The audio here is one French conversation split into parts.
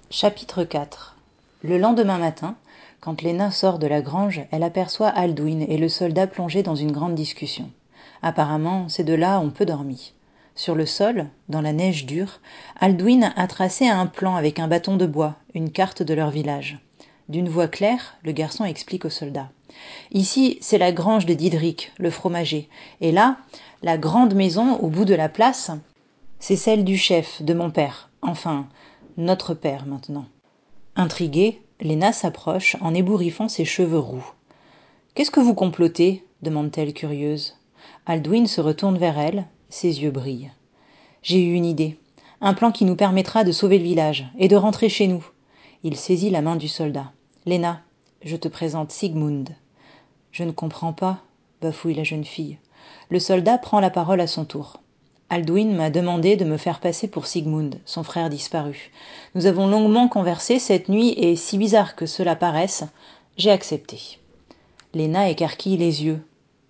Chapitre 4. Le lendemain matin, quand Léna sort de la grange, elle aperçoit Alduin et le soldat plongés dans une grande discussion. Apparemment, ces deux-là ont peu dormi. Sur le sol, dans la neige dure, Alduin a tracé un plan avec un bâton de bois, une carte de leur village. D'une voix claire, le garçon explique au soldat. Ici, c'est la grange de Didrik, le fromager. Et là, la grande maison au bout de la place, c'est celle du chef, de mon père. Enfin, notre père maintenant. Intriguée, Léna s'approche en ébouriffant ses cheveux roux. « Qu'est-ce que vous complotez » demande-t-elle curieuse. Alduin se retourne vers elle, ses yeux brillent. « J'ai eu une idée. Un plan qui nous permettra de sauver le village et de rentrer chez nous. » Il saisit la main du soldat. « Léna, je te présente Sigmund. »« Je ne comprends pas, » bafouille la jeune fille. Le soldat prend la parole à son tour. Alduin m'a demandé de me faire passer pour Sigmund, son frère disparu. Nous avons longuement conversé cette nuit et, si bizarre que cela paraisse, j'ai accepté. Léna écarquille les yeux.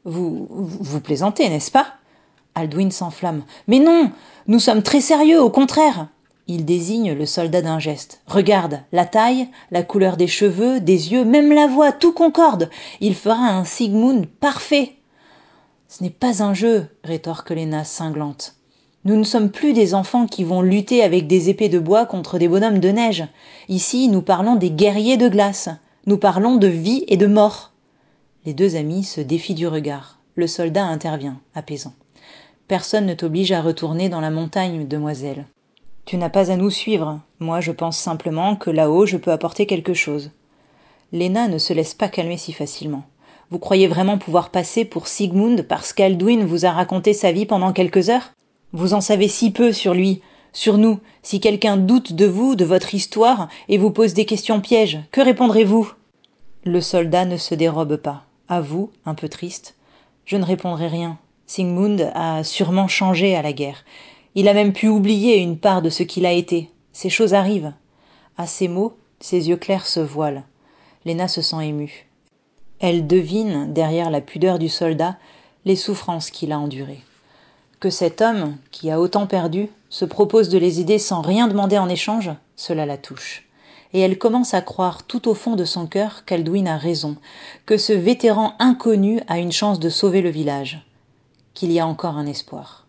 Vous plaisantez, n'est-ce pas ? Alduin s'enflamme. Mais non, nous sommes très sérieux, au contraire. Il désigne le soldat d'un geste. Regarde, la taille, la couleur des cheveux, des yeux, même la voix, tout concorde. Il fera un Sigmund parfait. Ce n'est pas un jeu, rétorque Léna cinglante. Nous ne sommes plus des enfants qui vont lutter avec des épées de bois contre des bonhommes de neige. Ici, nous parlons des guerriers de glace. Nous parlons de vie et de mort. Les deux amis se défient du regard. Le soldat intervient, apaisant. Personne ne t'oblige à retourner dans la montagne, demoiselle. Tu n'as pas à nous suivre. Moi, je pense simplement que là-haut, je peux apporter quelque chose. Léna ne se laisse pas calmer si facilement. Vous croyez vraiment pouvoir passer pour Sigmund parce qu'Alduin vous a raconté sa vie pendant quelques heures ? Vous en savez si peu sur lui, sur nous. Si quelqu'un doute de vous, de votre histoire, et vous pose des questions pièges, que répondrez-vous ? Le soldat ne se dérobe pas. Avoue, un peu triste. Je ne répondrai rien. Sigmund a sûrement changé à la guerre. Il a même pu oublier une part de ce qu'il a été. Ces choses arrivent. À ces mots, ses yeux clairs se voilent. Léna se sent émue. Elle devine, derrière la pudeur du soldat, les souffrances qu'il a endurées. Que cet homme, qui a autant perdu, se propose de les aider sans rien demander en échange, cela la touche. Et elle commence à croire tout au fond de son cœur qu'Alduin a raison, que ce vétéran inconnu a une chance de sauver le village, qu'il y a encore un espoir.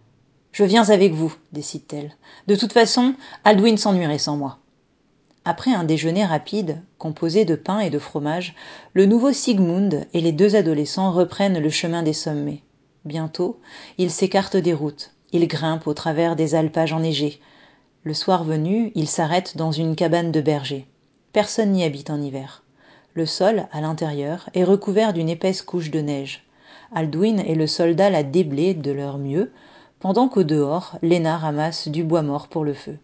« Je viens avec vous, décide-t-elle. De toute façon, Alduin s'ennuierait sans moi. » Après un déjeuner rapide, composé de pain et de fromage, le nouveau Sigmund et les deux adolescents reprennent le chemin des sommets. Bientôt, ils s'écartent des routes, ils grimpent au travers des alpages enneigés. Le soir venu, ils s'arrêtent dans une cabane de berger. Personne n'y habite en hiver. Le sol, à l'intérieur, est recouvert d'une épaisse couche de neige. Alduin et le soldat la déblaient de leur mieux, pendant qu'au dehors, Léna ramasse du bois mort pour le feu.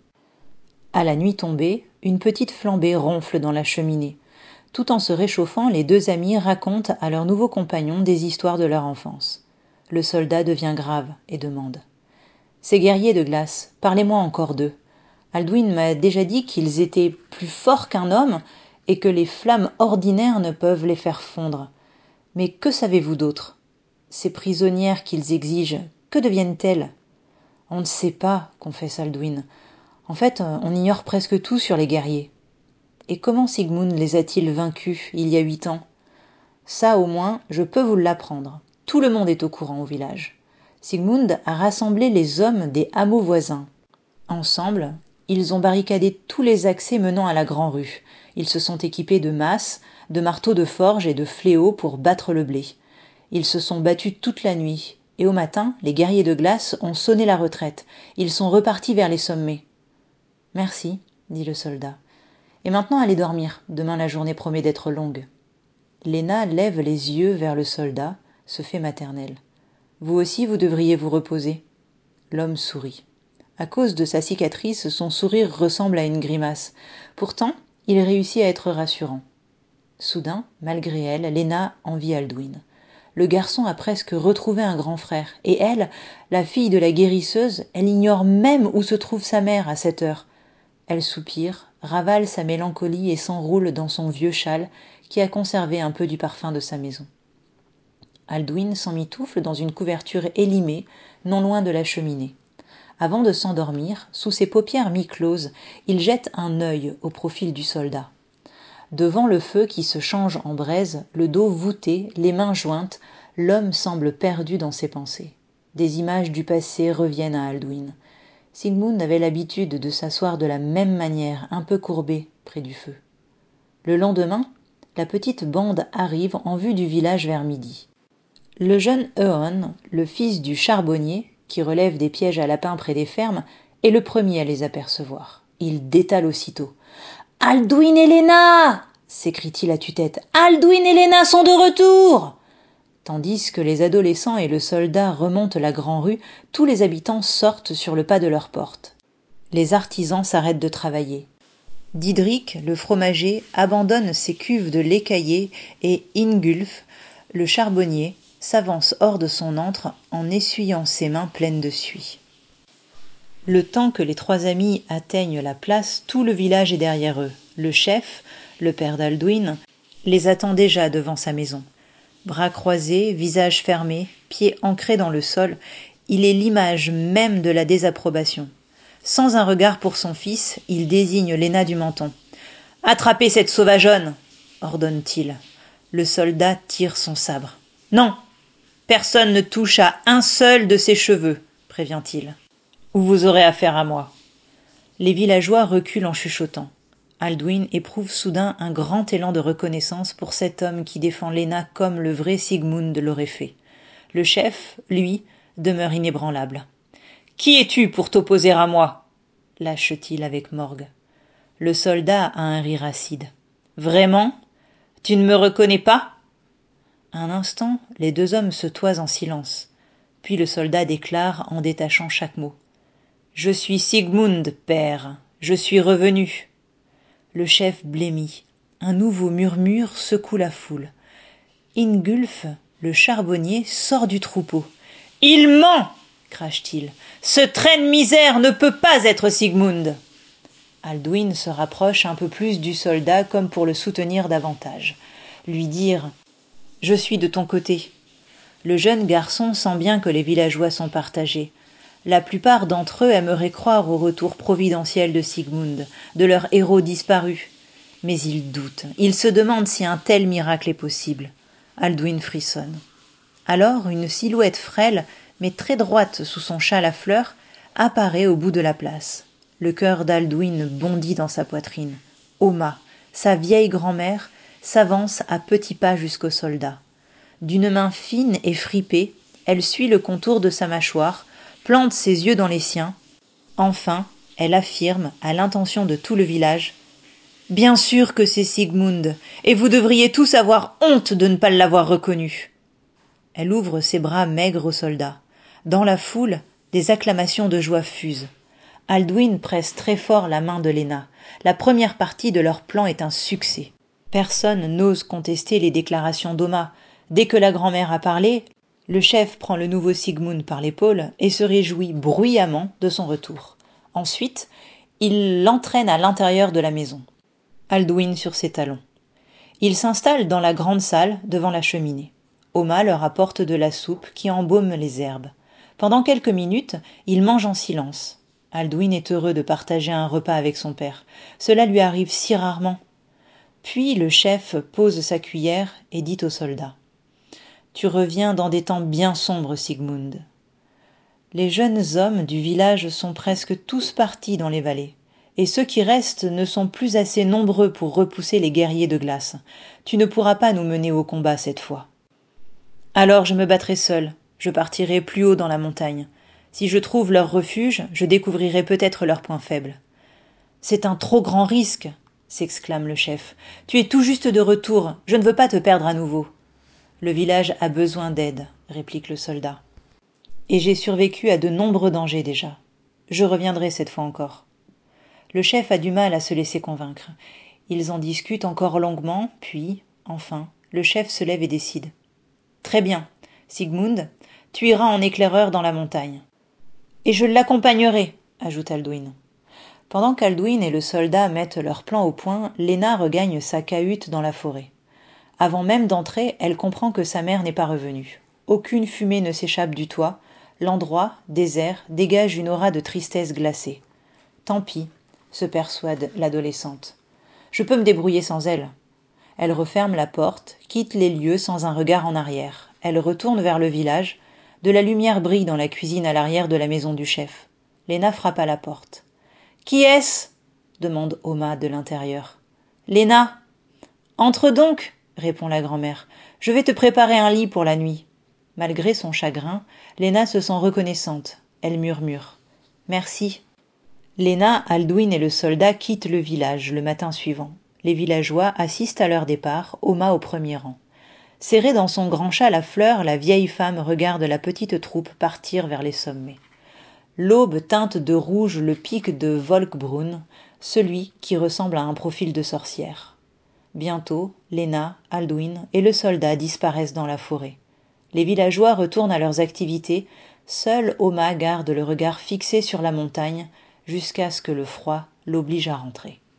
À la nuit tombée, une petite flambée ronfle dans la cheminée. Tout en se réchauffant, les deux amis racontent à leurs nouveaux compagnons des histoires de leur enfance. Le soldat devient grave et demande. « Ces guerriers de glace, parlez-moi encore d'eux. Alduin m'a déjà dit qu'ils étaient plus forts qu'un homme et que les flammes ordinaires ne peuvent les faire fondre. Mais que savez-vous d'autre ? Ces prisonnières qu'ils exigent, que deviennent-elles ? » « On ne sait pas, confesse Alduin. En fait, on ignore presque tout sur les guerriers. Et comment Sigmund les a-t-il vaincus il y a 8 ans ? Ça, au moins, je peux vous l'apprendre. Tout le monde est au courant au village. Sigmund a rassemblé les hommes des hameaux voisins. Ensemble, ils ont barricadé tous les accès menant à la Grand-Rue. Ils se sont équipés de masses, de marteaux de forge et de fléaux pour battre le blé. Ils se sont battus toute la nuit. Et au matin, les guerriers de glace ont sonné la retraite. Ils sont repartis vers les sommets. « Merci, dit le soldat. Et maintenant allez dormir, demain la journée promet d'être longue. » Léna lève les yeux vers le soldat, se fait maternelle. « Vous aussi, vous devriez vous reposer. » L'homme sourit. À cause de sa cicatrice, son sourire ressemble à une grimace. Pourtant, il réussit à être rassurant. Soudain, malgré elle, Léna envie Alduin. Le garçon a presque retrouvé un grand frère. Et elle, la fille de la guérisseuse, elle ignore même où se trouve sa mère à cette heure. Elle soupire, ravale sa mélancolie et s'enroule dans son vieux châle qui a conservé un peu du parfum de sa maison. Alduin s'emmitoufle dans une couverture élimée, non loin de la cheminée. Avant de s'endormir, sous ses paupières mi-closes, il jette un œil au profil du soldat. Devant le feu qui se change en braise, le dos voûté, les mains jointes, l'homme semble perdu dans ses pensées. Des images du passé reviennent à Alduin. Sigmund avait l'habitude de s'asseoir de la même manière, un peu courbé, près du feu. Le lendemain, la petite bande arrive en vue du village vers midi. Le jeune Euon, le fils du charbonnier, qui relève des pièges à lapins près des fermes, est le premier à les apercevoir. Il détale aussitôt. « Alduin et Léna !» s'écrie-t-il à tue-tête. « Alduin et Léna sont de retour !» Tandis que les adolescents et le soldat remontent la grand-rue, tous les habitants sortent sur le pas de leur porte. Les artisans s'arrêtent de travailler. Didrik, le fromager, abandonne ses cuves de lait caillé et Ingulf, le charbonnier, s'avance hors de son antre en essuyant ses mains pleines de suie. Le temps que les trois amis atteignent la place, tout le village est derrière eux. Le chef, le père d'Alduin, les attend déjà devant sa maison. Bras croisés, visage fermé, pieds ancrés dans le sol, il est l'image même de la désapprobation. Sans un regard pour son fils, il désigne Léna du menton. « Attrapez cette sauvageonne !» ordonne-t-il. Le soldat tire son sabre. « Non, personne ne touche à un seul de ses cheveux, prévient-il. Ou vous aurez affaire à moi. » Les villageois reculent en chuchotant. Alduin éprouve soudain un grand élan de reconnaissance pour cet homme qui défend Léna comme le vrai Sigmund l'aurait fait. Le chef, lui, demeure inébranlable. « Qui es-tu pour t'opposer à moi ?» lâche-t-il avec morgue. Le soldat a un rire acide. « Vraiment ? Tu ne me reconnais pas ?» Un instant, les deux hommes se toisent en silence. Puis le soldat déclare en détachant chaque mot. « Je suis Sigmund, père. Je suis revenu. » Le chef blêmit. Un nouveau murmure secoue la foule. Ingulf, le charbonnier, sort du troupeau. « Il ment !» crache-t-il. « Ce traîne misère ne peut pas être Sigmund !» Alduin se rapproche un peu plus du soldat comme pour le soutenir davantage. Lui dire « Je suis de ton côté !» Le jeune garçon sent bien que les villageois sont partagés. La plupart d'entre eux aimeraient croire au retour providentiel de Sigmund, de leur héros disparu. Mais ils doutent, ils se demandent si un tel miracle est possible. Alduin frissonne. Alors une silhouette frêle, mais très droite sous son châle à fleurs, apparaît au bout de la place. Le cœur d'Alduin bondit dans sa poitrine. Oma, sa vieille grand-mère, s'avance à petits pas jusqu'au soldat. D'une main fine et fripée, elle suit le contour de sa mâchoire, plante ses yeux dans les siens. Enfin, elle affirme, à l'intention de tout le village, « Bien sûr que c'est Sigmund, et vous devriez tous avoir honte de ne pas l'avoir reconnu. » Elle ouvre ses bras maigres aux soldats. Dans la foule, des acclamations de joie fusent. Alduin presse très fort la main de Léna. La première partie de leur plan est un succès. Personne n'ose contester les déclarations d'Oma. Dès que la grand-mère a parlé, le chef prend le nouveau Sigmund par l'épaule et se réjouit bruyamment de son retour. Ensuite, il l'entraîne à l'intérieur de la maison. Alduin sur ses talons. Il s'installe dans la grande salle devant la cheminée. Oma leur apporte de la soupe qui embaume les herbes. Pendant quelques minutes, ils mangent en silence. Alduin est heureux de partager un repas avec son père. Cela lui arrive si rarement. Puis le chef pose sa cuillère et dit au soldat. « Tu reviens dans des temps bien sombres, Sigmund. » Les jeunes hommes du village sont presque tous partis dans les vallées. Et ceux qui restent ne sont plus assez nombreux pour repousser les guerriers de glace. Tu ne pourras pas nous mener au combat cette fois. Alors je me battrai seul, je partirai plus haut dans la montagne. Si je trouve leur refuge, je découvrirai peut-être leurs points faibles. C'est un trop grand risque, s'exclame le chef. Tu es tout juste de retour, je ne veux pas te perdre à nouveau. Le village a besoin d'aide, réplique le soldat. Et j'ai survécu à de nombreux dangers déjà. Je reviendrai cette fois encore. Le chef a du mal à se laisser convaincre. Ils en discutent encore longuement, puis, enfin, le chef se lève et décide. Très bien, Sigmund, tu iras en éclaireur dans la montagne. Et je l'accompagnerai, ajoute Alduin. Pendant qu'Alduin et le soldat mettent leur plan au point, Léna regagne sa cahute dans la forêt. Avant même d'entrer, elle comprend que sa mère n'est pas revenue. Aucune fumée ne s'échappe du toit, L'endroit, désert, dégage une aura de tristesse glacée. Tant pis, se persuade l'adolescente. Je peux me débrouiller sans elle. Elle referme la porte, quitte les lieux sans un regard en arrière. Elle retourne vers le village. De la lumière brille dans la cuisine à l'arrière de la maison du chef. Léna frappe à la porte. « Qui est-ce » demande Oma de l'intérieur. « Léna !»« Entre donc !» répond la grand-mère. « Je vais te préparer un lit pour la nuit. » Malgré son chagrin, Léna se sent reconnaissante. Elle murmure. « Merci. » Léna, Alduin et le soldat quittent le village le matin suivant. Les villageois assistent à leur départ, Oma au premier rang. Serrée dans son grand châle à fleurs, la vieille femme regarde la petite troupe partir vers les sommets. L'aube teinte de rouge le pic de Volkbrunn, celui qui ressemble à un profil de sorcière. Bientôt, Léna, Alduin et le soldat disparaissent dans la forêt. Les villageois retournent à leurs activités, seule Oma garde le regard fixé sur la montagne jusqu'à ce que le froid l'oblige à rentrer.